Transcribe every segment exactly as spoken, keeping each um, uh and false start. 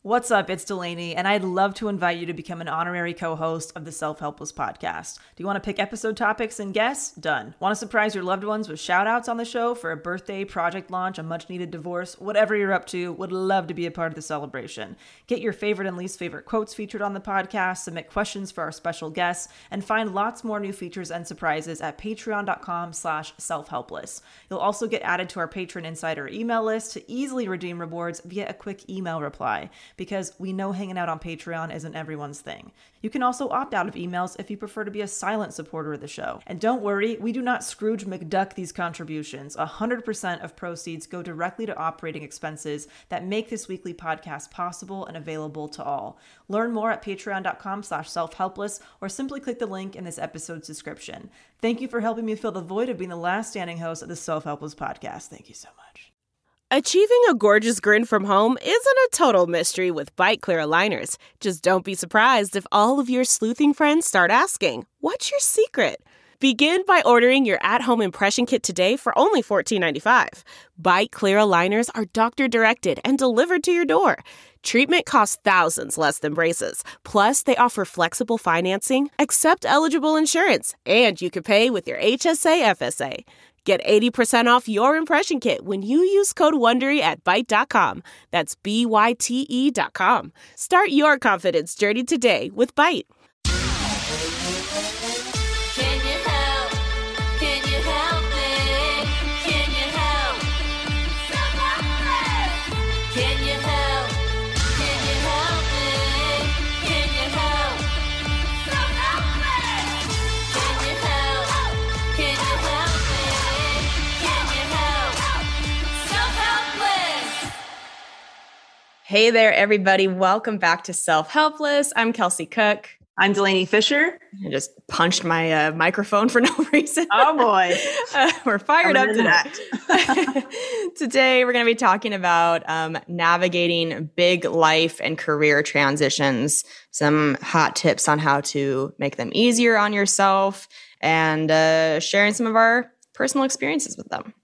What's up? It's Delaney, and I'd love to invite you to become an honorary co-host of the Self-Helpless podcast. Do you want to pick episode topics and guests? Done. Want to surprise your loved ones with shout-outs on the show for a birthday, project launch, a much-needed divorce? Whatever you're up to, would love to be a part of the celebration. Get your favorite and least favorite quotes featured on the podcast, submit questions for our special guests, and find lots more new features and surprises at patreon.com slash self-helpless. You'll also get added to our Patron Insider email list to easily redeem rewards via a quick email reply, because we know hanging out on Patreon isn't everyone's thing. You can also opt out of emails if you prefer to be a silent supporter of the show. And don't worry, we do not Scrooge McDuck these contributions. one hundred percent of proceeds go directly to operating expenses that make this weekly podcast possible and available to all. Learn more at patreon.com slash self-helpless or simply click the link in this episode's description. Thank you for helping me fill the void of being the last standing host of the Self-Helpless podcast. Thank you so much. Achieving a gorgeous grin from home isn't a total mystery with Byte Clear aligners. Just don't be surprised if all of your sleuthing friends start asking, "What's your secret?" Begin by ordering your at-home impression kit today for only fourteen ninety-five. Byte Clear aligners are doctor-directed and delivered to your door. Treatment costs thousands less than braces. Plus, they offer flexible financing, accept eligible insurance, and you can pay with your H S A F S A. Get eighty percent off your impression kit when you use code WONDERY at byte dot com. That's B Y T E dot com. Start your confidence journey today with Byte. Can you help? Can you help me? Can you help? Self-helpless. Can you help? Can you help me? Can you help? Self-helpless. Can you help? Can you help me? Can you help? Self-helpless. Hey there, everybody. Welcome back to Self-Helpless. I'm Kelsey Cook. I'm Delaney Fisher. I just punched my uh, microphone for no reason. Oh boy. uh, we're fired up Coming in today. Today, we're going to be talking about um, navigating big life and career transitions, some hot tips on how to make them easier on yourself, and uh, sharing some of our personal experiences with them.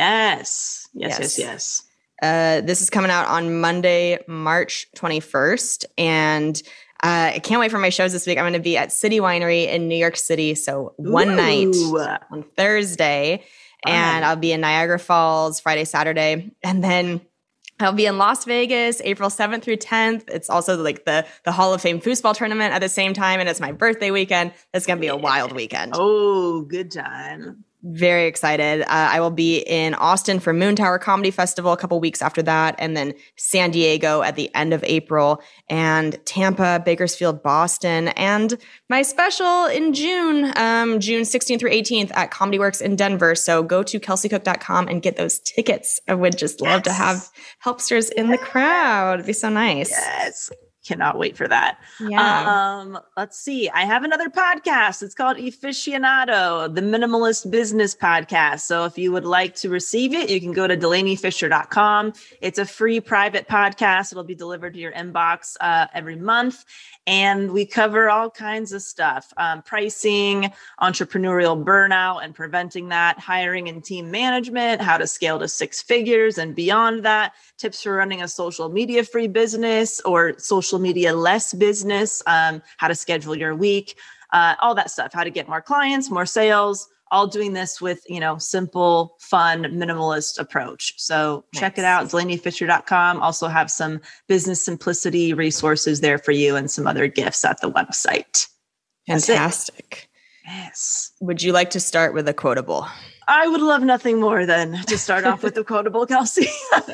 Yes. Yes, Yes. yes, yes. Uh, this is coming out on Monday, March twenty-first, and Uh, I can't wait for my shows this week. I'm going to be at City Winery in New York City. So one Ooh. night on Thursday, and Fun. I'll be in Niagara Falls Friday, Saturday. And then I'll be in Las Vegas April seventh through tenth. It's also like the, the Hall of Fame foosball tournament at the same time. And it's my birthday weekend. It's going to be a wild weekend. Oh, good time. Very excited. Uh, I will be in Austin for Moon Tower Comedy Festival a couple weeks after that, and then San Diego at the end of April, and Tampa, Bakersfield, Boston, and my special in June, um, June sixteenth through eighteenth at Comedy Works in Denver. So go to kelsey cook dot com and get those tickets. I would just love yes. to have helpsters in the crowd. It'd be so nice. Yes. Cannot wait for that. Yeah. Um, let's see. I have another podcast. It's called Efficienado, the Minimalist Business Podcast. So if you would like to receive it, you can go to delaney fisher dot com. It's a free private podcast. It'll be delivered to your inbox uh, every month. And we cover all kinds of stuff, um, pricing, entrepreneurial burnout and preventing that, hiring and team management, how to scale to six figures and beyond that, tips for running a social media free business or social media less business, um, how to schedule your week, uh, all that stuff, how to get more clients, more sales, all doing this with, you know, simple, fun, minimalist approach. So nice. Check it out, delaney fisher dot com. Also have some business simplicity resources there for you and some other gifts at the website. Fantastic. Yes. Would you like to start with a quotable? I would love nothing more than to start off with the quotable, Kelsey.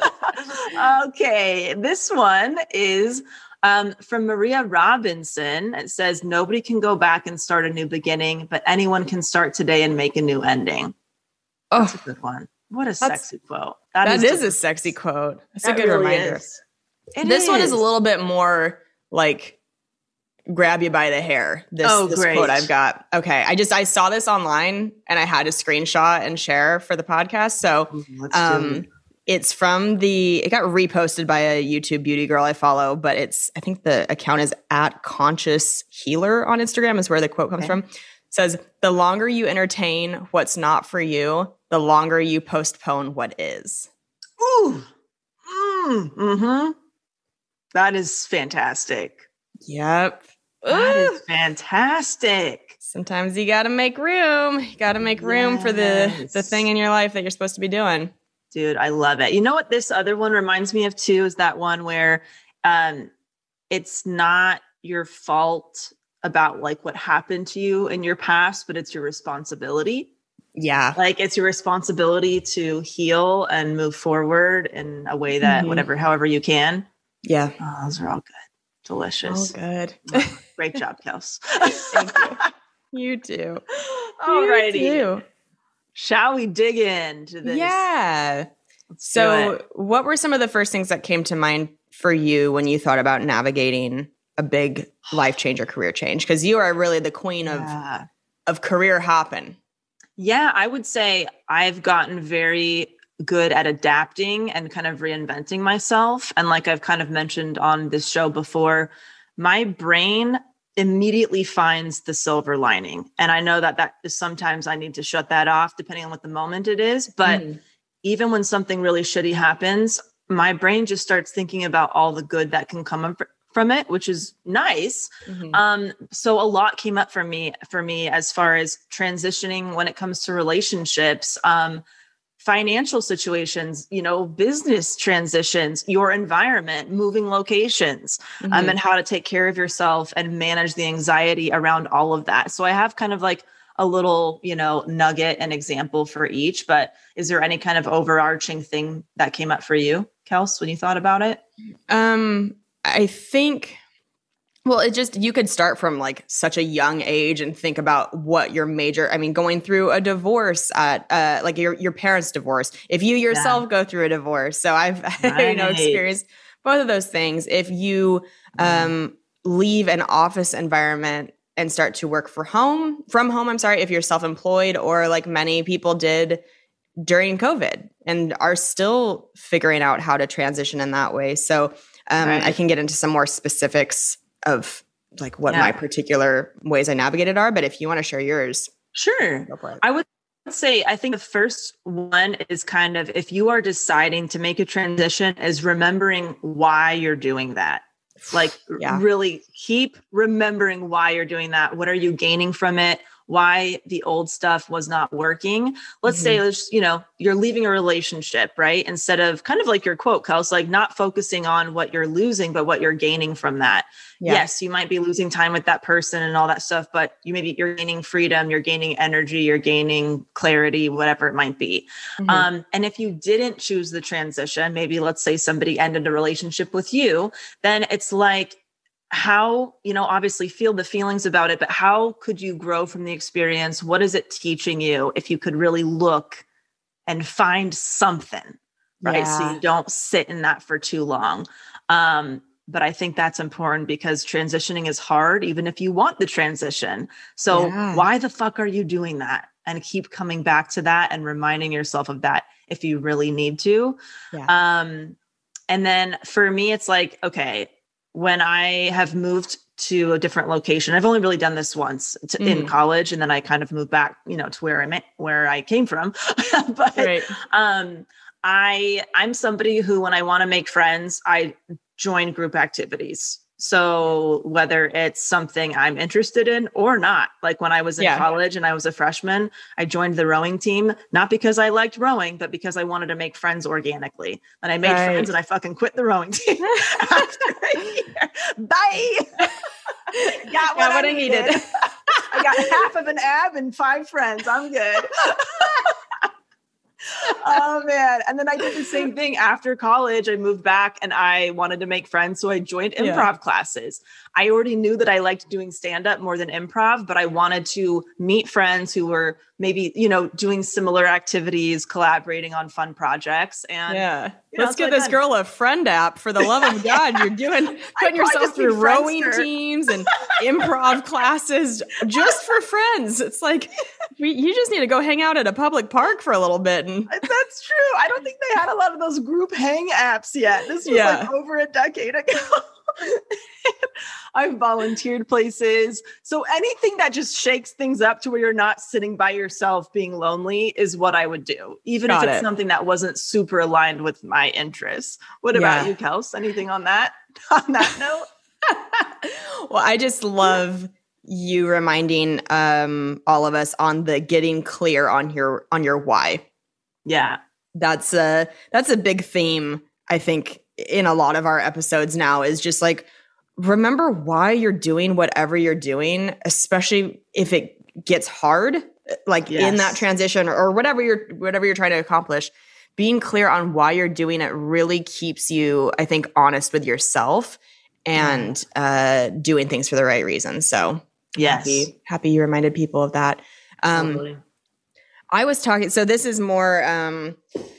Okay. This one is Um, from Maria Robinson. It says, nobody can go back and start a new beginning, but anyone can start today and make a new ending. Oh, that's a good one. What a sexy quote. That, that is, is a sexy quote. That's that a good really reminder. This is. one is a little bit more like grab you by the hair. This, oh, this great. quote I've got. Okay. I just, I saw this online and I had to screenshot and share for the podcast. So, Let's um, do it. It's from the, it got reposted by a YouTube beauty girl I follow, but it's, I think the account is at Conscious Healer on Instagram is where the quote comes okay. from. It says, the longer you entertain what's not for you, the longer you postpone what is. Ooh. Mm, mm-hmm. That is fantastic. Yep. That Ooh. is fantastic. Sometimes you got to make room. You got to make room for the, the Yes. thing in your life that you're supposed to be doing. Dude, I love it. You know what this other one reminds me of too is that one where um, it's not your fault about like what happened to you in your past, but it's your responsibility. Yeah. Like it's your responsibility to heal and move forward in a way that Mhm. whatever, however you can. Yeah. Oh, those are all good. Delicious. Oh, good. Great job, Kels. Thank you. You too. Alrighty. You too. Shall we dig into this? Yeah. Let's do So, it. what were some of the first things that came to mind for you when you thought about navigating a big life change or career change? Because you are really the queen Yeah. of of career hopping. Yeah, I would say I've gotten very good at adapting and kind of reinventing myself. And like I've kind of mentioned on this show before, my brain immediately finds the silver lining. And I know that that is sometimes I need to shut that off depending on what the moment it is. But Mhm. even when something really shitty happens, my brain just starts thinking about all the good that can come up from it, which is nice. Mhm. Um, so a lot came up for me, for me as far as transitioning when it comes to relationships, um, financial situations, you know, business transitions, your environment, moving locations, um, Mhm. and how to take care of yourself and manage the anxiety around all of that. So I have kind of like a little, you know, nugget and example for each, but is there any kind of overarching thing that came up for you, Kels, when you thought about it? Um, I think, well, it just, you could start from like such a young age and think about what your major, I mean, going through a divorce at, uh, like your, your parents' divorce, if you yourself go through a divorce. So I've, you know, Right. experienced both of those things. If you, um, leave an office environment and start to work for home, from home, I'm sorry, if you're self-employed or like many people did during COVID and are still figuring out how to transition in that way. So um, Right. I can get into some more specifics of like what Yeah. my particular ways I navigated are. But if you want to share yours, Sure. go for it. I would say, I think the first one is kind of if you are deciding to make a transition, is remembering why you're doing that. Like, Yeah. really keep remembering why you're doing that. What are you gaining from it? Why the old stuff was not working. Let's say, let's, you know, you're leaving a relationship, right? Instead of kind of like your quote, Kels, like not focusing on what you're losing, but what you're gaining from that. Yeah. Yes, you might be losing time with that person and all that stuff, but you maybe you're gaining freedom, you're gaining energy, you're gaining clarity, whatever it might be. Mhm. Um, and if you didn't choose the transition, maybe let's say somebody ended a relationship with you, then it's like, how, you know, obviously feel the feelings about it, but how could you grow from the experience? What is it teaching you if you could really look and find something, right? So Yeah. you don't sit in that for too long. Um, but I think that's important because transitioning is hard, even if you want the transition. So Yeah. why the fuck are you doing that? And keep coming back to that and reminding yourself of that if you really need to. Yeah. Um, and then for me, it's like, okay, when I have moved to a different location, I've only really done this once to, in Mhm. college. And then I kind of moved back, you know, to where I met, where I came from. But Right. um, I, I'm somebody who, when I want to make friends, I join group activities. So whether it's something I'm interested in or not, like when I was in Yeah. college and I was a freshman, I joined the rowing team, not because I liked rowing, but because I wanted to make friends organically. And I made Right. friends and I fucking quit the rowing team after a year. Bye. Got what, what I I needed. needed. I got half of an ab and five friends. I'm good. Oh man. And then I did the same thing after college. I moved back and I wanted to make friends. So I joined improv Yeah. classes. I already knew that I liked doing stand-up more than improv, but I wanted to meet friends who were maybe, you know, doing similar activities, collaborating on fun projects. And Yeah. you know, Let's so get I this done. girl a friend app for the love of God. You're doing putting probably yourself just through need rowing Friendster. teams and improv classes just for friends. It's like we, you just need to go hang out at a public park for a little bit and That's true. I don't think they had a lot of those group hang apps yet. This was Yeah. like over a decade ago. I've volunteered places. So anything that just shakes things up to where you're not sitting by yourself being lonely is what I would do, even Got if it's it. something that wasn't super aligned with my interests. What about Yeah. you, Kels? Anything on that? On that note? Well, I just love you reminding um, all of us on the getting clear on your on your why. Yeah. That's a that's a big theme, I think, in a lot of our episodes now, is just like, remember why you're doing whatever you're doing, especially if it gets hard, like in Yes. that transition or whatever you're whatever you're trying to accomplish. Being clear on why you're doing it really keeps you, I think, honest with yourself and uh, doing things for the right reasons. So Yes. happy, happy you reminded people of that. Um, Totally. I was talking, so this is more, um,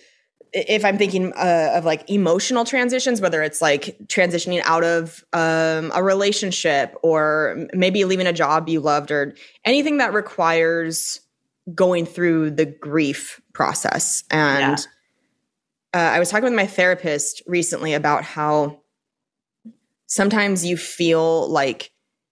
if I'm thinking uh, of like emotional transitions, whether it's like transitioning out of um, a relationship or maybe leaving a job you loved or anything that requires going through the grief process. And uh, I was talking with my therapist recently about how sometimes you feel like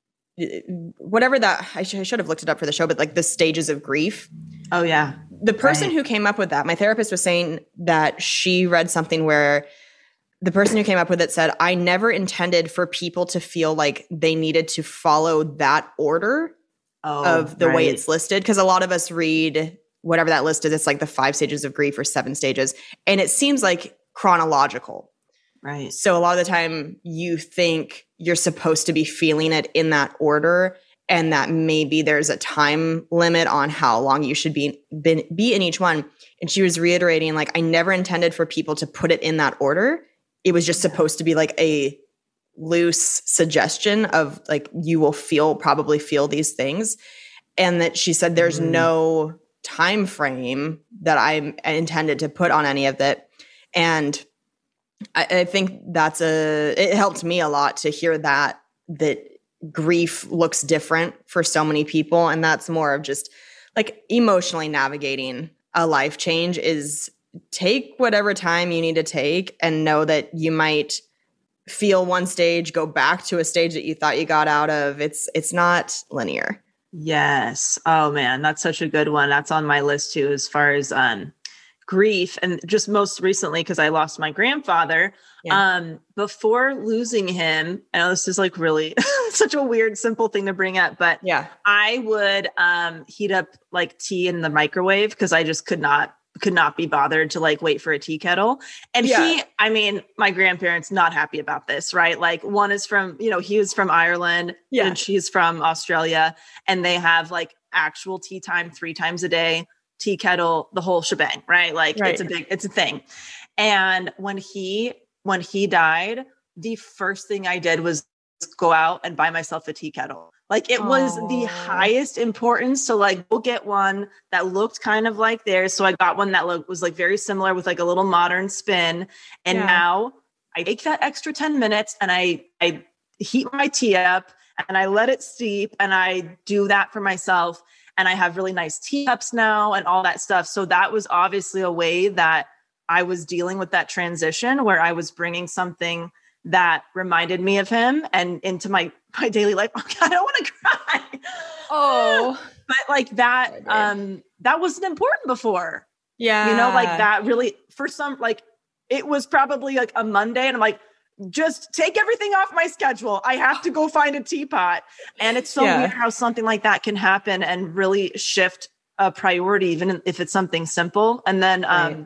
whatever that, I, sh- I should have looked it up for the show, but like the stages of grief. Oh, yeah. The person Right. who came up with that, my therapist was saying that she read something where the person who came up with it said, I never intended for people to feel like they needed to follow that order Oh, of the way right. it's listed. Because a lot of us read whatever that list is, it's like the five stages of grief or seven stages. And it seems like chronological. Right. So a lot of the time you think you're supposed to be feeling it in that order, and that maybe there's a time limit on how long you should be been, be in each one. And she was reiterating, like, I never intended for people to put it in that order. It was just supposed to be like a loose suggestion of like, you will feel, probably feel these things. And that she said there's Mm. no time frame that I intended to put on any of that. And I, I think that's a, it helped me a lot to hear that, that grief looks different for so many people. And that's more of just like emotionally navigating a life change is take whatever time you need to take and know that you might feel one stage, go back to a stage that you thought you got out of. It's, it's not linear. Yes. Oh man, that's such a good one. That's on my list too, as far as um grief. And just most recently, because I lost my grandfather. Yeah. Um, before losing him, I know this is like really such a weird, simple thing to bring up, but Yeah. I would um heat up like tea in the microwave because I just could not could not be bothered to like wait for a tea kettle. And Yeah. he, I mean, my grandparents not happy about this, right? Like one is from, you know, he was from Ireland Yeah. and she's from Australia, and they have like actual tea time three times a day, tea kettle, the whole shebang, right? Like Right. it's a big, it's a thing. And when he, when he died, the first thing I did was go out and buy myself a tea kettle. Like it was the Aw. highest importance to like go get one that looked kind of like theirs. So I got one that looked, was like very similar with like a little modern spin. And Yeah. now I take that extra ten minutes and I, I heat my tea up and I let it steep and I do that for myself. And I have really nice teacups now and all that stuff. So that was obviously a way that I was dealing with that transition where I was bringing something that reminded me of him and into my, my daily life. Oh God, I don't want to cry. Oh. But like that, Sorry, babe. um, that wasn't important before, Yeah. you know, like that really for some, like it was probably like a Monday and I'm like, just take everything off my schedule. I have to go find a teapot. And it's so Yeah. weird how something like that can happen and really shift a priority, even if it's something simple. And then, um,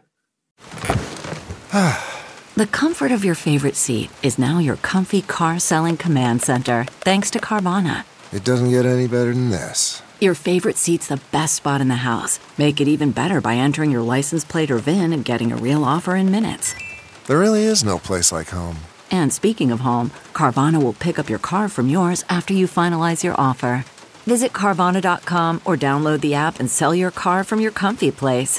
The comfort of your favorite seat is now your comfy car selling command center, thanks to Carvana. It doesn't get any better than this. Your favorite seat's the best spot in the house. Make it even better by entering your license plate or V I N and getting a real offer in minutes. There really is no place like home. And speaking of home, Carvana will pick up your car from yours after you finalize your offer. Visit Carvana dot com or download the app and sell your car from your comfy place.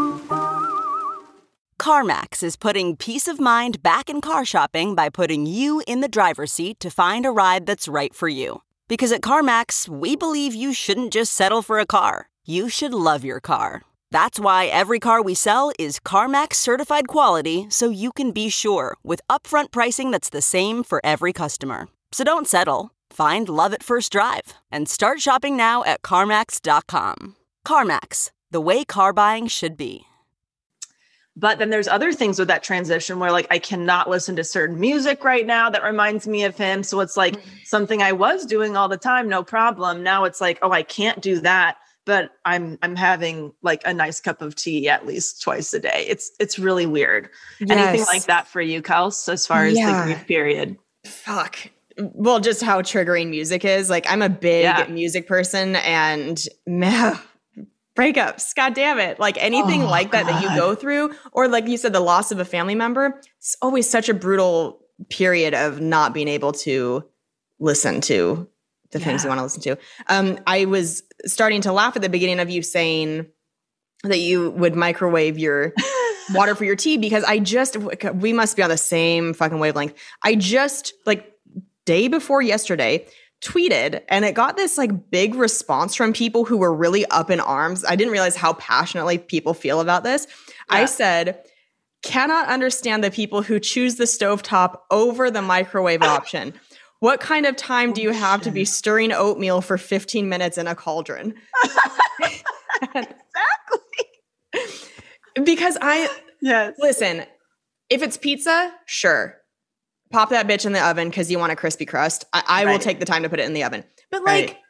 CarMax is putting peace of mind back in car shopping by putting you in the driver's seat to find a ride that's right for you. Because at CarMax, we believe you shouldn't just settle for a car. You should love your car. That's why every car we sell is CarMax certified quality, so you can be sure with upfront pricing that's the same for every customer. So don't settle. Find love at first drive and start shopping now at CarMax dot com. CarMax, the way car buying should be. But then there's other things with that transition where like I cannot listen to certain music right now that reminds me of him. So it's like something I was doing all the time, no problem. Now it's like, oh, I can't do that, but I'm I'm having like a nice cup of tea at least twice a day. It's it's really weird. Yes. Anything like that for you, Kels, as far as Yeah. the grief period? Fuck. Well, just how triggering music is. Like, I'm a big Yeah. music person, and meh, breakups, god damn it. Like anything Oh, like that that you God. go through, or like you said, the loss of a family member, it's always such a brutal period of not being able to listen to the things you Yeah. want to listen to. Um, I was starting to laugh at the beginning of you saying that you would microwave your water for your tea, because I just, we must be on the same fucking wavelength. I just, like, day before yesterday, tweeted, and it got this like big response from people who were really up in arms. I didn't realize how passionately people feel about this. Yeah. I said, cannot understand the people who choose the stovetop over the microwave option. What kind of time do you have to be stirring oatmeal for fifteen minutes in a cauldron? Exactly. Because I, Yes. listen, if it's pizza, sure. Pop that bitch in the oven because you want a crispy crust. I, I will Right. take the time to put it in the oven. But like Right.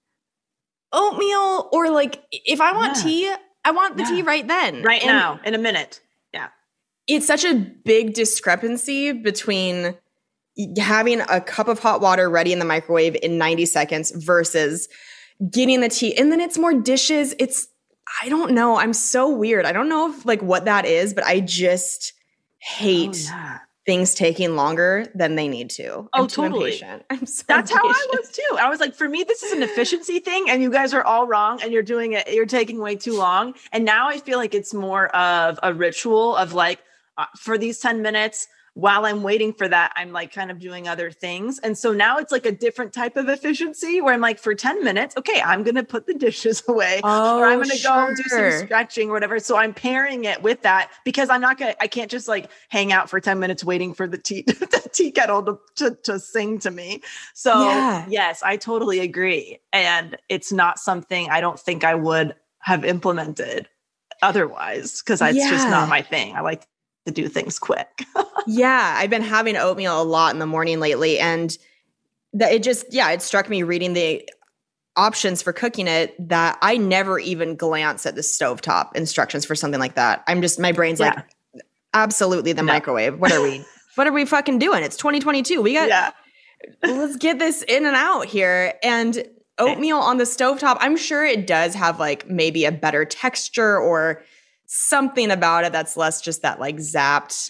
oatmeal, or like if I want Yeah. tea, I want the Yeah. tea right then. Right And now, in a minute. Yeah. it's such a big discrepancy between having a cup of hot water ready in the microwave in ninety seconds versus getting the tea. And then it's more dishes. It's, I don't know. I'm so weird. I don't know if like what that is, but I just hate Oh, yeah. things taking longer than they need to. Oh, I'm too totally. impatient. I'm so That's how I impatient. was too. I was like, for me, this is an efficiency thing, and you guys are all wrong, and you're doing it. You're taking way too long. And now I feel like it's more of a ritual of like, uh, for these ten minutes, while I'm waiting for that, I'm like kind of doing other things. And so now it's like a different type of efficiency where I'm like, for ten minutes, okay, I'm going to put the dishes away, Oh, or I'm going to go do sure. some stretching or whatever. So I'm pairing it with that because I'm not going to, I can't just like hang out for ten minutes waiting for the tea, the tea kettle to, to, to sing to me. So Yeah. yes, I totally agree. And it's not something I don't think I would have implemented otherwise, because it's just Yeah. not my thing. I like to do things quick. Yeah, I've been having oatmeal a lot in the morning lately, and that it just, yeah, it struck me reading the options for cooking it that I never even glance at the stovetop instructions for something like that. I'm just, my brain's Yeah. like, absolutely the No. microwave. What are we, what are we fucking doing? It's twenty twenty-two. We got, Yeah. let's get this in and out here. And oatmeal on the stovetop, I'm sure it does have like maybe a better texture or something about it that's less just that like zapped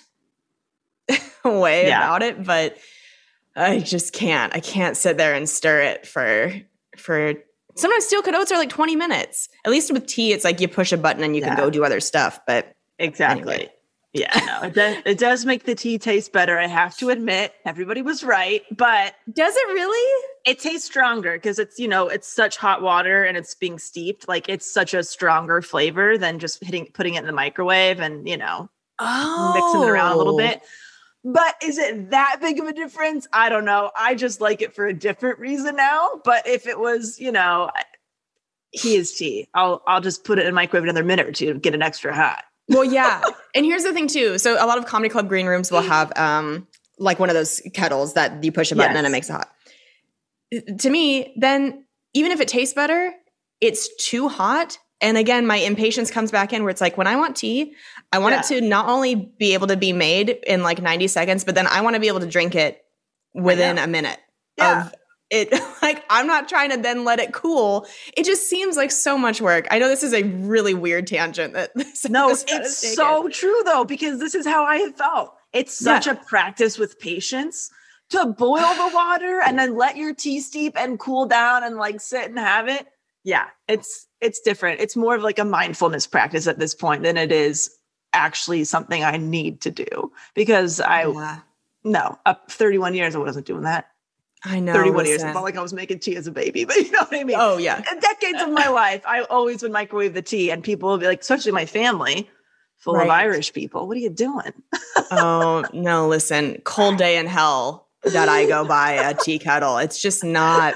way Yeah. about it. But I just can't. I can't sit there and stir it for for sometimes steel cut oats are like twenty minutes. At least with tea, it's like you push a button and you Yeah. can go do other stuff. But Exactly. Anyway. Yeah, no, it does, it does make the tea taste better. I have to admit, everybody was right, but does it really? it tastes stronger because it's, you know, it's such hot water and it's being steeped. Like it's such a stronger flavor than just hitting, putting it in the microwave and, you know, Oh, mixing it around a little bit. But is it that big of a difference? I don't know. I just like it for a different reason now. But if it was, you know, tea is tea. I'll I'll just put it in the microwave another minute or two to get it extra hot. Well, yeah. And here's the thing too. So a lot of comedy club green rooms will have um like one of those kettles that you push a button Yes. and it makes it hot. To me, then even if it tastes better, it's too hot. And again, my impatience comes back in where it's like when I want tea, I want Yeah. it to not only be able to be made in like ninety seconds, but then I want to be able to drink it within a minute Yeah. of it. Like I'm not trying to then let it cool. It just seems like so much work. I know this is a really weird tangent that this No, episode has it's taken. so true though, because this is how I have felt. It's such Yeah. a practice with patience to boil the water and then let your tea steep and cool down and like sit and have it. Yeah, it's it's different. It's more of like a mindfulness practice at this point than it is actually something I need to do because I Yeah. no, up thirty-one years I wasn't doing that. I know. thirty-one years. listen. It's not like I was making tea as a baby, but you know what I mean? Oh, yeah. Decades of my life, I always would microwave the tea, and people would be like, especially my family, full of Right. Irish people. What are you doing? Oh, no, listen. Cold day in hell. that I go buy a tea kettle. It's just not.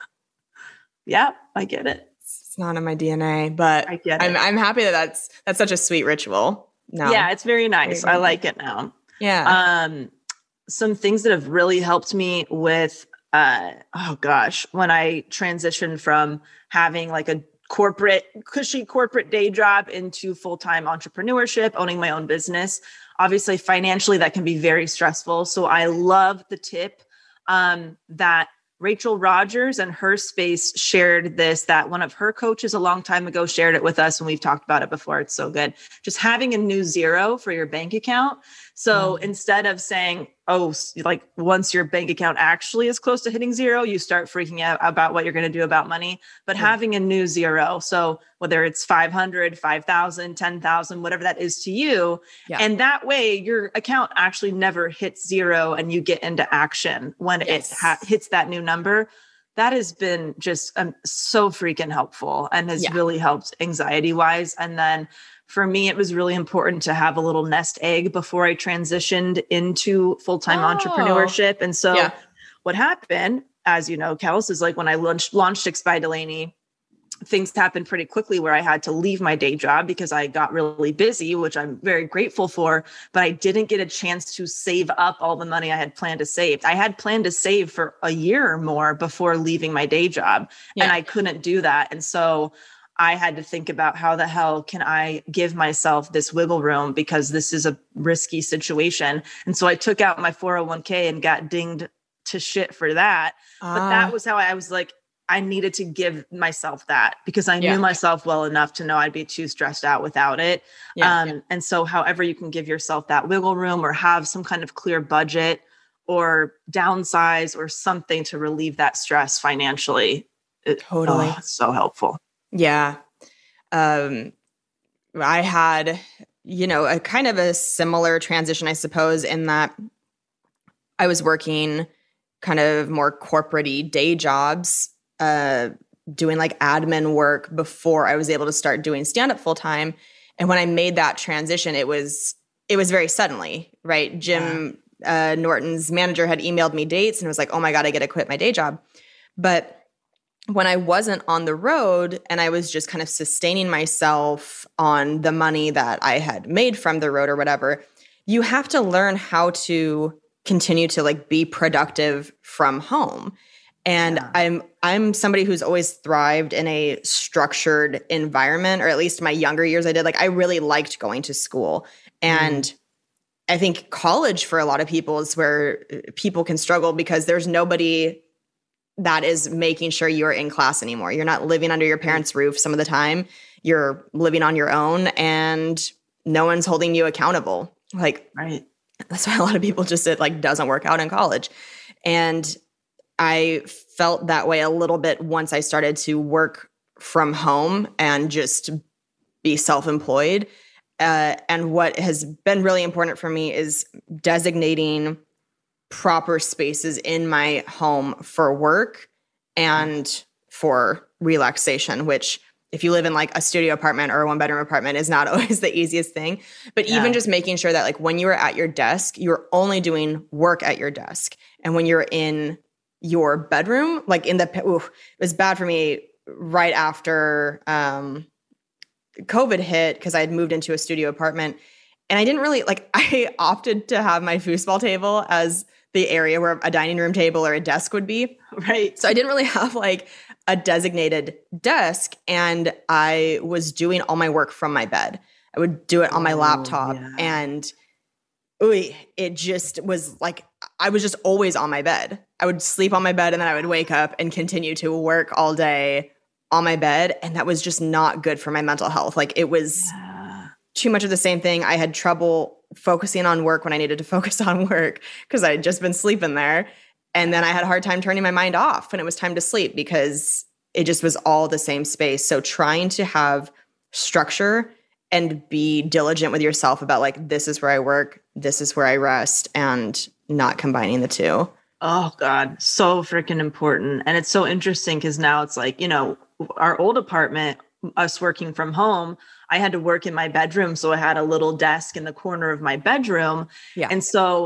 Yeah, I get it. It's not in my D N A, but I get I'm it. I'm happy that that's that's such a sweet ritual. No. Yeah, it's very nice. Very I good. like it now. Yeah. Um, some things that have really helped me with, uh, oh gosh, when I transitioned from having like a corporate, cushy corporate day job into full-time entrepreneurship, owning my own business. Obviously, financially, that can be very stressful. So I love the tip um, that Rachel Rogers and her space shared this, that one of her coaches a long time ago shared it with us, and we've talked about it before. It's so good. Just having a new zero for your bank account. So Mm. instead of saying, oh, s- like once your bank account actually is close to hitting zero, you start freaking out about what you're going to do about money, but Yeah. having a new zero. So whether it's five hundred, five thousand, ten thousand, whatever that is to you. Yeah. And that way your account actually never hits zero and you get into action when Yes. it ha- hits that new number. That has been just um, so freaking helpful and has Yeah. really helped anxiety wise. And then for me, it was really important to have a little nest egg before I transitioned into full-time Oh. entrepreneurship. And so Yeah. what happened, as you know, Kels, is like when I launched, launched Sticks by Delaney, things happened pretty quickly where I had to leave my day job because I got really busy, which I'm very grateful for, but I didn't get a chance to save up all the money I had planned to save. I had planned to save for a year or more before leaving my day job, and Yeah. I couldn't do that. And so I had to think about how the hell can I give myself this wiggle room because this is a risky situation. And so I took out my four oh one k and got dinged to shit for that. But Ah. that was how I was like, I needed to give myself that because I Yeah. knew myself well enough to know I'd be too stressed out without it. Yeah. Um, and so however you can give yourself that wiggle room or have some kind of clear budget or downsize or something to relieve that stress financially. It, Totally. oh, it's so helpful. Yeah. Um, I had, you know, a kind of a similar transition, I suppose, in that I was working kind of more corporate-y day jobs, uh, doing like admin work before I was able to start doing stand-up full-time. And when I made that transition, it was it was very suddenly, right? Jim uh, Norton's manager had emailed me dates and was like, oh my God, I got to quit my day job. But when I wasn't on the road and I was just kind of sustaining myself on the money that I had made from the road or whatever, you have to learn how to continue to like be productive from home. And Yeah. I'm I'm somebody who's always thrived in a structured environment, or at least my younger years I did. Like I really liked going to school. And I think college for a lot of people is where people can struggle because there's nobody that is making sure you're in class anymore. You're not living under your parents' roof some of the time. You're living on your own and no one's holding you accountable. Like Right. that's why a lot of people just it like doesn't work out in college. And I felt that way a little bit once I started to work from home and just be self-employed. Uh, and what has been really important for me is designating proper spaces in my home for work and for relaxation, which if you live in like a studio apartment or a one bedroom apartment is not always the easiest thing. But Yeah. even just making sure that like when you are at your desk, you're only doing work at your desk. And when you're in your bedroom, like in the, oof, it was bad for me right after um, COVID hit because I had moved into a studio apartment. And I didn't really like, I opted to have my foosball table as the area where a dining room table or a desk would be. Right. So I didn't really have like a designated desk. And I was doing all my work from my bed. I would do it on my Oh, laptop. yeah. And ooh, it just was like, I was just always on my bed. I would sleep on my bed and then I would wake up and continue to work all day on my bed. And that was just not good for my mental health. Like it was Yeah. too much of the same thing. I had trouble focusing on work when I needed to focus on work because I had just been sleeping there. And then I had a hard time turning my mind off when it was time to sleep because it just was all the same space. So trying to have structure and be diligent with yourself about like, this is where I work, this is where I rest, and not combining the two. Oh God, so freaking important. And it's so interesting because now it's like, you know, our old apartment, us working from home, I had to work in my bedroom. So I had a little desk in the corner of my bedroom. Yeah. And so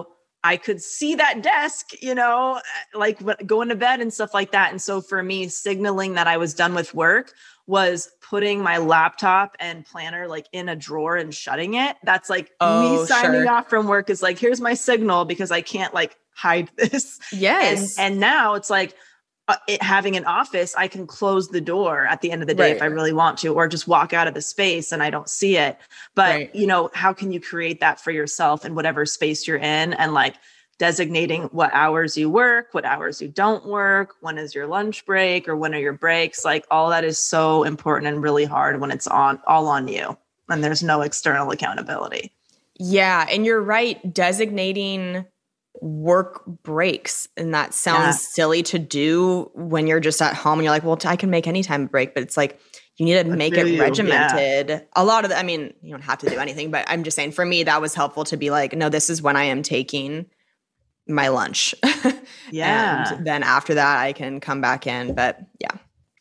I could see that desk, you know, like going to bed and stuff like that. And so for me, signaling that I was done with work was putting my laptop and planner like in a drawer and shutting it. That's like Oh, me signing sure. off from work is like, here's my signal because I can't like hide this. Yes. And, and now it's like uh, it, having an office, I can close the door at the end of the day Right. if I really want to, or just walk out of the space and I don't see it. But, Right. you know, how can you create that for yourself in whatever space you're in, and like designating what hours you work, what hours you don't work, when is your lunch break or when are your breaks? Like all that is so important and really hard when it's on all on you and there's no external accountability. Yeah. And you're right. Designating work breaks. And that sounds Yeah. silly to do when you're just at home and you're like, well, I can make any time a break, but it's like, you need to make feel it you. regimented. A lot of the, I mean, you don't have to do anything, but I'm just saying for me, that was helpful to be like, no, this is when I am taking my lunch. Yeah. And then after that, I can come back in. But yeah.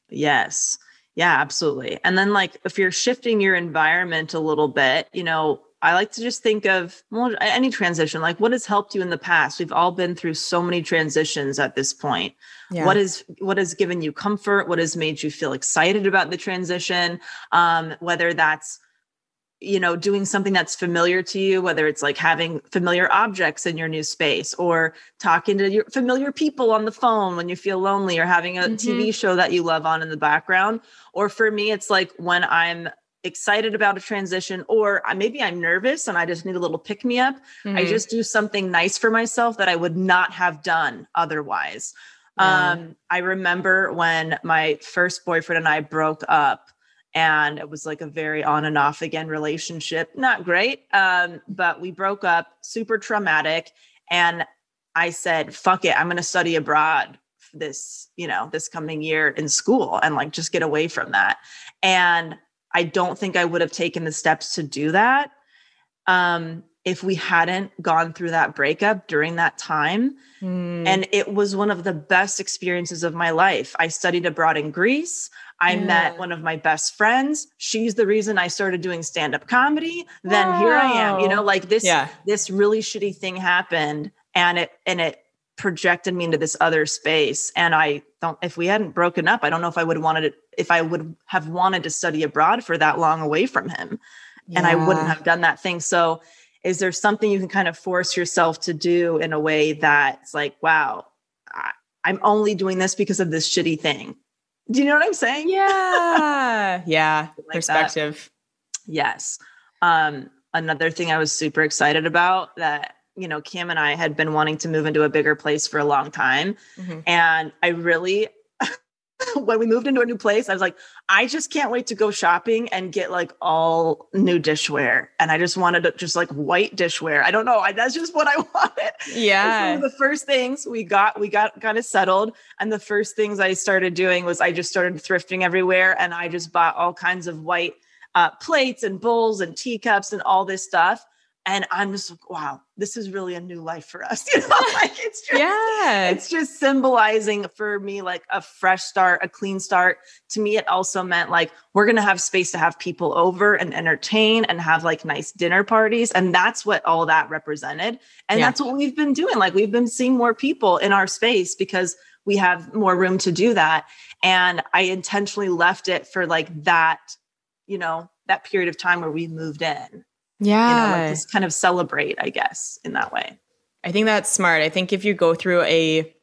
Yes. Yeah, absolutely. And then like if you're shifting your environment a little bit, you know, I like to just think of well, any transition, like what has helped you in the past? We've all been through so many transitions at this point. Yeah. What is what has given you comfort? What has made you feel excited about the transition? Um, whether that's, you know, doing something that's familiar to you, whether it's like having familiar objects in your new space or talking to your familiar people on the phone when you feel lonely, or having a T V show that you love on in the background. Or for me, it's like when I'm excited about a transition, or maybe I'm nervous and I just need a little pick me up. Mm-hmm. I just do something nice for myself that I would not have done otherwise. Yeah. Um, I remember when my first boyfriend and I broke up, and it was like a very on and off again relationship. Not great. Um, but we broke up, super traumatic. And I said, fuck it. I'm going to study abroad this, you know, this coming year in school and like just get away from that. And I don't think I would have taken the steps to do that um, if we hadn't gone through that breakup during that time. Mm. And it was one of the best experiences of my life. I studied abroad in Greece. I Yeah. met one of my best friends. She's the reason I started doing stand-up comedy. Then here I am, you know, like this, Yeah. this really shitty thing happened, and it, and it projected me into this other space. And I don't, if we hadn't broken up, I don't know if I would have wanted it, if I would have wanted to study abroad for that long away from him. And I wouldn't Yeah. have done that thing. So is there something you can kind of force yourself to do in a way that's like, wow, I, I'm only doing this because of this shitty thing. Do you know what I'm saying? Yeah. Yeah. that. Perspective. Yes. Um, another thing I was super excited about that, you know, Kim and I had been wanting to move into a bigger place for a long time. Mhm. And I really, when we moved into a new place, I was like, I just can't wait to go shopping and get like all new dishware. And I just wanted to just like white dishware. I don't know. I, that's just what I wanted. Yeah. And so the first things we got, we got kind of settled. And the first things I started doing was I just started thrifting everywhere. And I just bought all kinds of white uh, plates and bowls and teacups and all this stuff. And I'm just like, wow, this is really a new life for us. You know, like it's just, Yeah. it's just symbolizing for me like a fresh start, a clean start. To me, it also meant like we're going to have space to have people over and entertain and have like nice dinner parties. And that's what all that represented. And Yeah. that's what we've been doing. Like we've been seeing more people in our space because we have more room to do that. And I intentionally left it for like that, you know, that period of time where we moved in. Yeah. You know, like just kind of celebrate, I guess, in that way. I think that's smart. I think if you go through a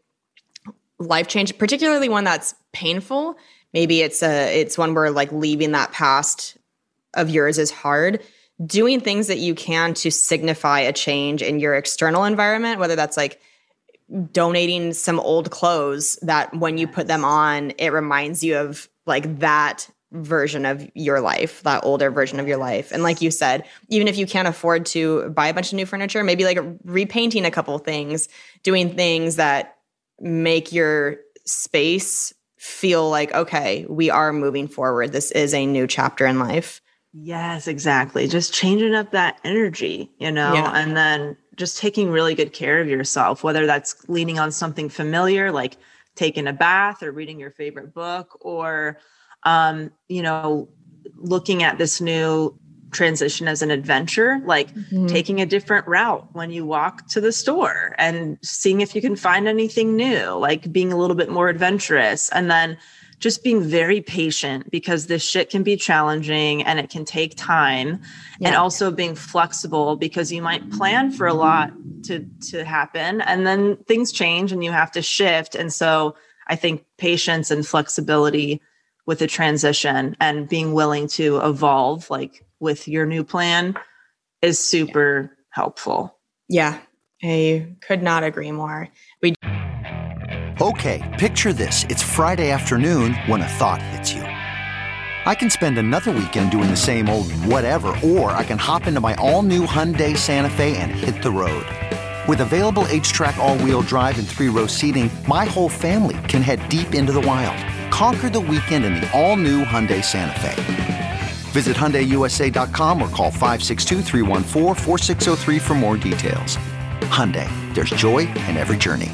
life change, particularly one that's painful, maybe it's a it's one where like leaving that past of yours is hard. Doing things that you can to signify a change in your external environment, whether that's like donating some old clothes that when you put them on, it reminds you of like that version of your life, that older version of your life. And like you said, even if you can't afford to buy a bunch of new furniture, maybe like repainting a couple things, doing things that make your space feel like, okay, we are moving forward. This is a new chapter in life. Yes, exactly. Just changing up that energy, you know, Yeah. and then just taking really good care of yourself, whether that's leaning on something familiar, like taking a bath or reading your favorite book, or, um, you know, looking at this new transition as an adventure, like mm-hmm. taking a different route when you walk to the store and seeing if you can find anything new, like being a little bit more adventurous, and then just being very patient because this shit can be challenging and it can take time. Yeah. And also being flexible because you might plan for a lot to, to happen and then things change and you have to shift. And so I think patience and flexibility with the transition and being willing to evolve, like with your new plan, is super yeah. helpful. Yeah, I could not agree more. We Okay, picture this. It's Friday afternoon when a thought hits you. I can spend another weekend doing the same old whatever, or I can hop into my all-new Hyundai Santa Fe and hit the road. With available H-Track all-wheel drive and three-row seating, my whole family can head deep into the wild. Conquer the weekend in the all-new Hyundai Santa Fe. Visit Hyundai U S A dot com or call five six two, three one four, four six zero three for more details. Hyundai, there's joy in every journey.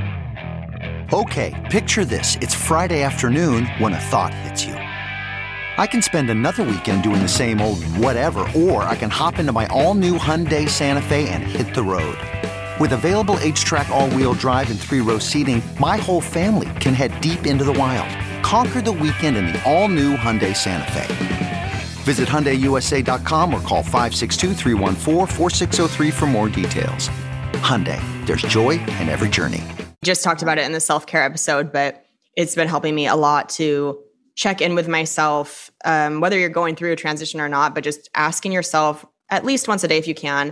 Okay, picture this. It's Friday afternoon when a thought hits you. I can spend another weekend doing the same old whatever, or I can hop into my all-new Hyundai Santa Fe and hit the road. With available H-Track all-wheel drive and three-row seating, my whole family can head deep into the wild. Conquer the weekend in the all-new Hyundai Santa Fe. Visit Hyundai U S A dot com or call five six two, three one four, four six zero three for more details. Hyundai, there's joy in every journey. Just talked about it in the self-care episode, but it's been helping me a lot to check in with myself, um, whether you're going through a transition or not, but just asking yourself at least once a day if you can,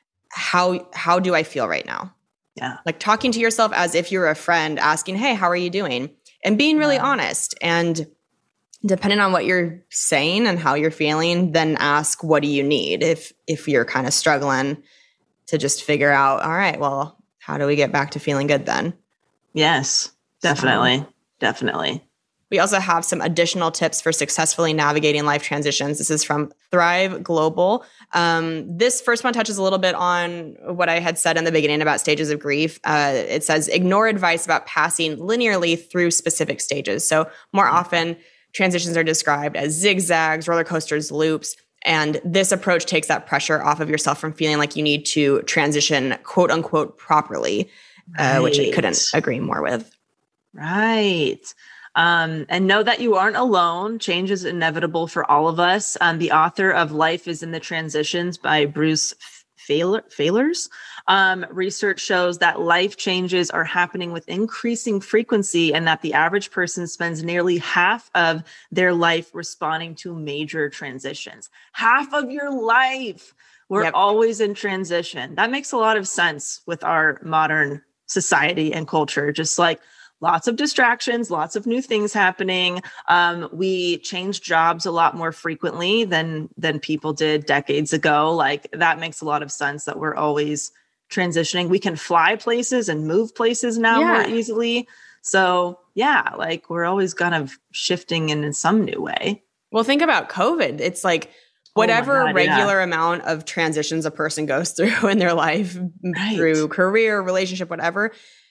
how how do I feel right now? Yeah. Like talking to yourself as if you're a friend, asking, hey, how are you doing? And being really yeah. honest. And depending on what you're saying and how you're feeling, then ask, what do you need? If if you're kind of struggling to just figure out, all right, well, how do we get back to feeling good then? Yes, definitely. So, definitely. We also have some additional tips for successfully navigating life transitions. This is from Thrive Global. Um, this first one touches a little bit on what I had said in the beginning about stages of grief. Uh, it says, ignore advice about passing linearly through specific stages. So more often, transitions are described as zigzags, roller coasters, loops. And this approach takes that pressure off of yourself from feeling like you need to transition, quote unquote, properly, right. uh, which I couldn't agree more with. Right. Um, and know that you aren't alone. Change is inevitable for all of us. Um, the author of Life is in the Transitions by Bruce Failers. Um, research shows that life changes are happening with increasing frequency and that the average person spends nearly half of their life responding to major transitions. Half of your life. We're yep. always in transition. That makes a lot of sense with our modern society and culture. Just like lots of distractions, lots of new things happening. Um, we change jobs a lot more frequently than than people did decades ago. Like that makes a lot of sense that we're always transitioning. We can fly places and move places now yeah. more easily. So yeah, like we're always kind of shifting in, in some new way. Well, think about COVID. It's like whatever oh God, regular yeah. amount of transitions a person goes through in their life, right. through career, relationship, whatever,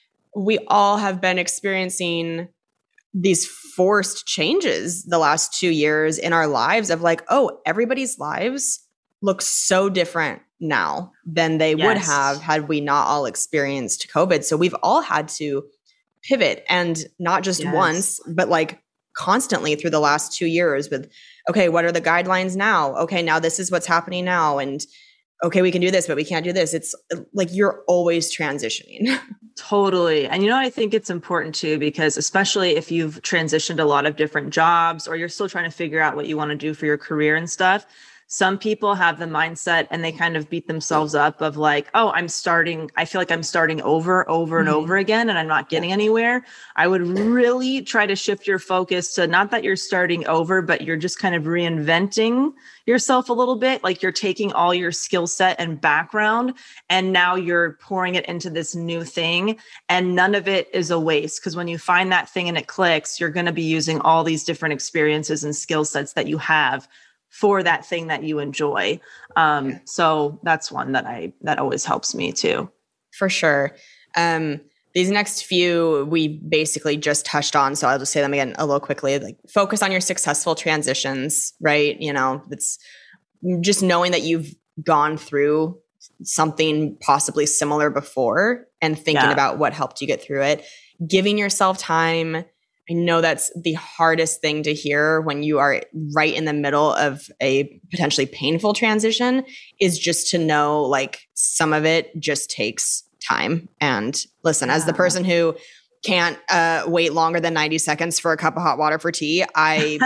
we all have been experiencing these forced changes the last two years in our lives of like, oh, everybody's lives look so different now than they yes. would have had we not all experienced COVID. So we've all had to pivot, and not just yes. once, but like constantly through the last two years with, okay, what are the guidelines now? Okay, now this is what's happening now. And okay, we can do this, but we can't do this. It's like you're always transitioning. Totally. And you know, I think it's important too, because especially if you've transitioned a lot of different jobs or you're still trying to figure out what you want to do for your career and stuff, some people have the mindset and they kind of beat themselves up of like, oh, I'm starting, I feel like I'm starting over, over and mm-hmm. over again, and I'm not getting anywhere. I would really try to shift your focus to not that you're starting over, but you're just kind of reinventing yourself a little bit. Like you're taking all your skill set and background, and now you're pouring it into this new thing. And none of it is a waste, because when you find that thing and it clicks, you're going to be using all these different experiences and skill sets that you have for that thing that you enjoy. Um, so that's one that I, that always helps me too. For sure. Um, these next few, we basically just touched on, so I'll just say them again a little quickly. Like focus on your successful transitions, right? You know, it's just knowing that you've gone through something possibly similar before and thinking Yeah. about what helped you get through it, giving yourself time. I know that's the hardest thing to hear when you are right in the middle of a potentially painful transition, is just to know like some of it just takes time. And listen, as the person who can't uh, wait longer than ninety seconds for a cup of hot water for tea, I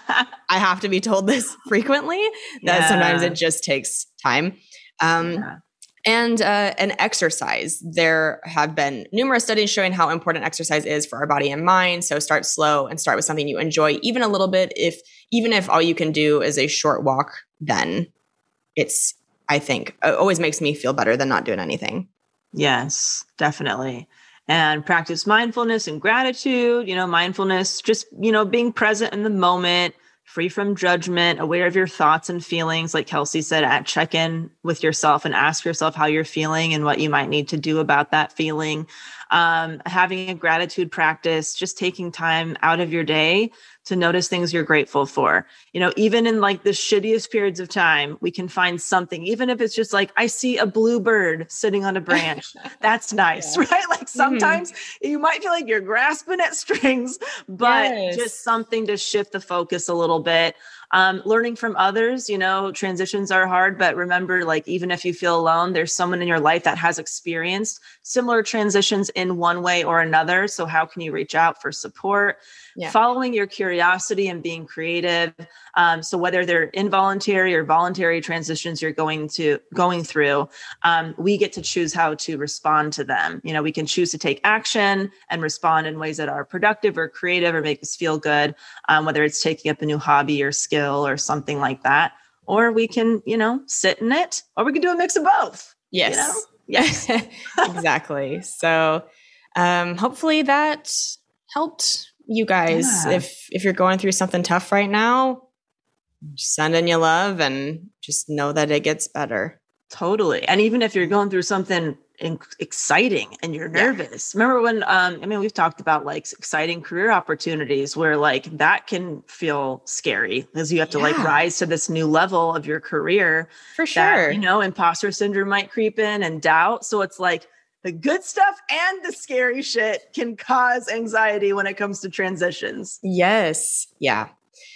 I have to be told this frequently, that Yeah. sometimes it just takes time. Um, Yeah. And uh, an exercise. There have been numerous studies showing how important exercise is for our body and mind. So start slow and start with something you enjoy, even a little bit. If even if all you can do is a short walk, then it's, I think, it always makes me feel better than not doing anything. Yes, definitely. And practice mindfulness and gratitude. You know, mindfulness, just, you know, being present in the moment, free from judgment, aware of your thoughts and feelings. Like Kelsey said, at check in with yourself and ask yourself how you're feeling and what you might need to do about that feeling. Um, having a gratitude practice, just taking time out of your day to notice things you're grateful for. You know, even in like the shittiest periods of time, we can find something, even if it's just like, I see a blue bird sitting on a branch. That's nice, right? Like sometimes mm-hmm. you might feel like you're grasping at strings, but Yes. just something to shift the focus a little bit. Um, learning from others, you know, transitions are hard, but remember, like, even if you feel alone, there's someone in your life that has experienced similar transitions in one way or another. So how can you reach out for support? Yeah. Following your curiosity and being creative. Um, so whether they're involuntary or voluntary transitions you're going to going through, um, we get to choose how to respond to them. You know, we can choose to take action and respond in ways that are productive or creative or make us feel good, um, whether it's taking up a new hobby or skill or something like that. Or we can, you know, sit in it, or we can do a mix of both. Yes. You know? Yes. Exactly. So um, hopefully that helped you guys. Yeah. If if you're going through something tough right now, just sending you love and just know that it gets better. Totally. And even if you're going through something in- exciting and you're nervous, yeah. remember when, um, I mean, we've talked about like exciting career opportunities where like that can feel scary because you have to yeah. like rise to this new level of your career. For sure. That, you know, imposter syndrome might creep in and doubt. So it's like the good stuff and the scary shit can cause anxiety when it comes to transitions. Yes. Yeah.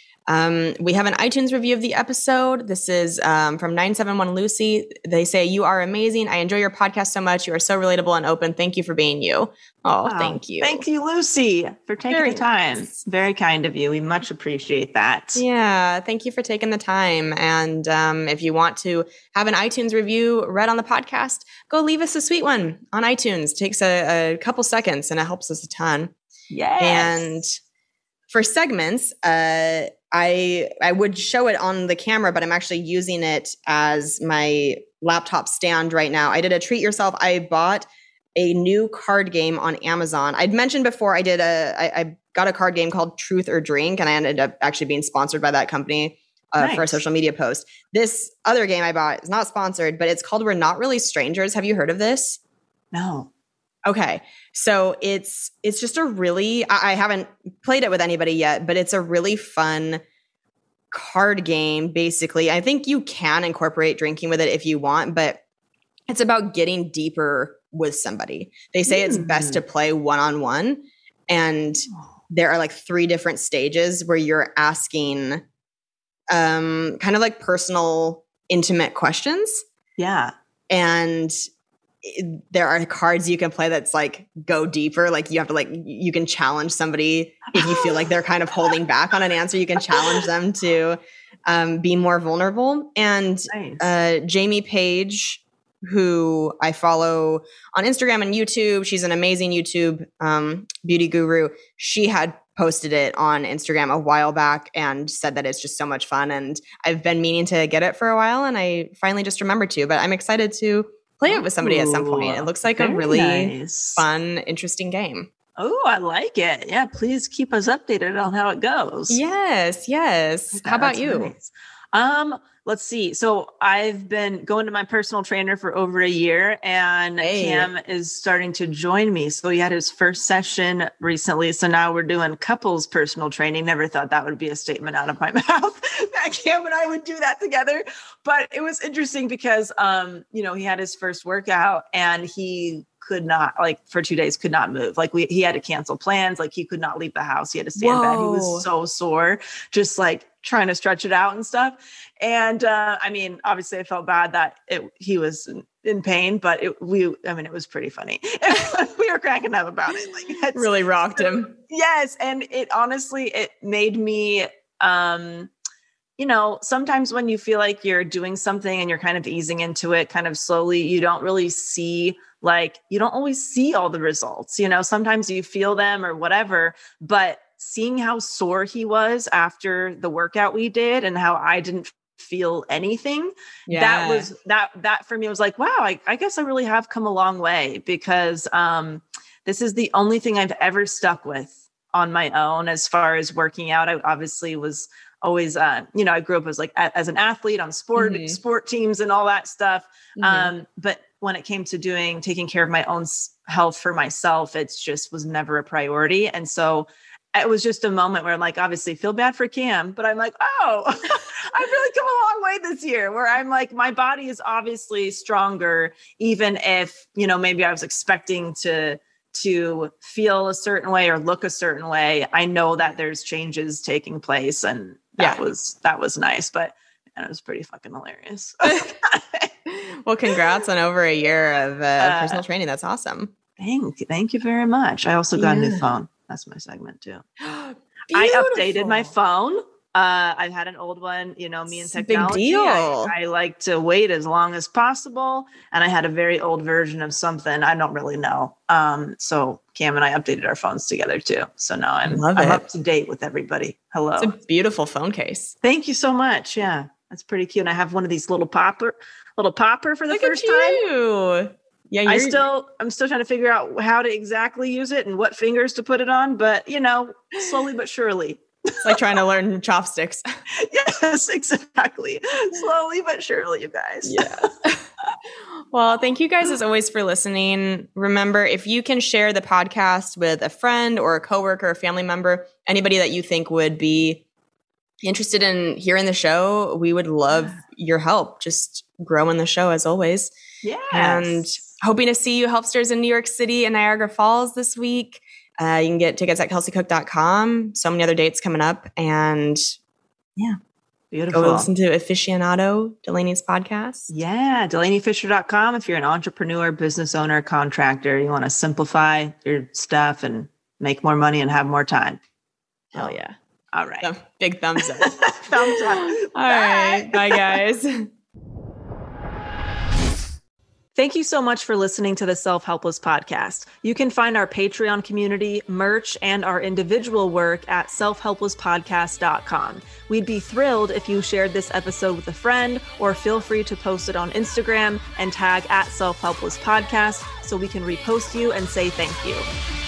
Um, we have an iTunes review of the episode. This is um, from nine seven one Lucy. They say, "You are amazing. I enjoy your podcast so much. You are so relatable and open. Thank you for being you." Oh, wow. Thank you. Thank you, Lucy, for taking Very the time. nice. Very kind of you. We much appreciate that. Yeah. Thank you for taking the time. And um, if you want to have an iTunes review read on the podcast, go leave us a sweet one on iTunes. It takes a, a couple seconds and it helps us a ton. Yes. And for segments, uh, I I would show it on the camera, but I'm actually using it as my laptop stand right now. I did a treat yourself. I bought a new card game on Amazon. I'd mentioned before I did a I, I got a card game called Truth or Drink, and I ended up actually being sponsored by that company uh, nice. for a social media post. This other game I bought is not sponsored, but it's called We're Not Really Strangers. Have you heard of this? No. Okay. So it's it's just a really, I, I haven't played it with anybody yet, but it's a really fun card game, basically. I think you can incorporate drinking with it if you want, but it's about getting deeper with somebody. They say mm. it's best to play one-on-one, and there are like three different stages where you're asking um, kind of like personal, intimate questions. Yeah. And there are cards you can play that's like go deeper. Like you have to like, you can challenge somebody if you feel like they're kind of holding back on an answer. You can challenge them to um, be more vulnerable. And nice. uh, Jamie Page, who I follow on Instagram and YouTube, she's an amazing YouTube um, beauty guru. She had posted it on Instagram a while back and said that it's just so much fun. And I've been meaning to get it for a while, and I finally just remembered to, but I'm excited to play it with somebody Ooh, at some point. It looks like a really nice. fun, interesting game. Oh, I like it. Yeah, please keep us updated on how it goes. Yes, yes. Okay, how about you? Nice. Um, let's see. So I've been going to my personal trainer for over a year, and Hey. Cam is starting to join me. So he had his first session recently. So now we're doing couples personal training. Never thought that would be a statement out of my mouth that Cam and I would do that together. But it was interesting because, um, you know, he had his first workout and he could not, like for two days, could not move. Like we, he had to cancel plans. Like he could not leave the house. He had to stay in bed. He Whoa. was so sore, just like trying to stretch it out and stuff. And, uh, I mean, obviously I felt bad that it, he was in, in pain, but it, we, I mean, it was pretty funny. We were cracking up about it. Like it's, Really rocked him. yes. And it honestly, it made me, um, you know, sometimes when you feel like you're doing something and you're kind of easing into it kind of slowly, you don't really see, like, you don't always see all the results, you know, sometimes you feel them or whatever, but seeing how sore he was after the workout we did and how I didn't feel anything, Yeah. that was, that, that for me was like, wow, I, I guess I really have come a long way because, um, this is the only thing I've ever stuck with on my own as far as working out. I obviously was always, uh, you know, I grew up as like, a, as an athlete on sport, Mhm. sport teams and all that stuff. Mhm. Um, but when it came to doing, taking care of my own s- health for myself, it's just was never a priority. And so it was just a moment where I'm like, obviously feel bad for Cam, but I'm like, oh, I've really come a long way this year where I'm like, my body is obviously stronger, even if, you know, maybe I was expecting to, to feel a certain way or look a certain way. I know that there's changes taking place, and that Yeah. was, that was nice, but and it was pretty fucking hilarious. Well, congrats on over a year of uh, Uh, personal training. That's awesome. Thank you. Thank you very much. I also got a new Yeah. phone. That's my segment too. I updated my phone. Uh, I've had an old one, you know, me and It's a big technology. deal. I, I like to wait as long as possible. And I had a very old version of something. I don't really know. Um, so Cam and I updated our phones together too. So now I'm, Love I'm it. up to date with everybody. Hello. It's a beautiful phone case. Thank you so much. Yeah, that's pretty cute. And I have one of these little popper, little popper for the Look first at time. you. Yeah, you're I still, I'm still trying to figure out how to exactly use it and what fingers to put it on, but you know, slowly but surely. it's like trying to learn chopsticks. Yes, exactly. Slowly but surely, you guys. Yeah. Well, thank you guys as always for listening. Remember, if you can share the podcast with a friend or a coworker or family member, anybody that you think would be interested in hearing the show, we would love your help. Just growing the show as always. Yeah. And hoping to see you helpsters in New York City and Niagara Falls this week. Uh, you can get tickets at kelsey cook dot com. So many other dates coming up. And yeah, Beautiful. go listen to Aficionado, Delaney's podcast. Yeah, Delaney Fisher dot com. If you're an entrepreneur, business owner, contractor, you want to simplify your stuff and make more money and have more time. Hell yeah. All right. So, big thumbs up. Thumbs up. All right. Bye, guys. Thank you so much for listening to the Self Helpless podcast. You can find our Patreon community, merch, and our individual work at self helpless podcast dot com. We'd be thrilled if you shared this episode with a friend, or feel free to post it on Instagram and tag at Self Helpless Podcast so we can repost you and say thank you.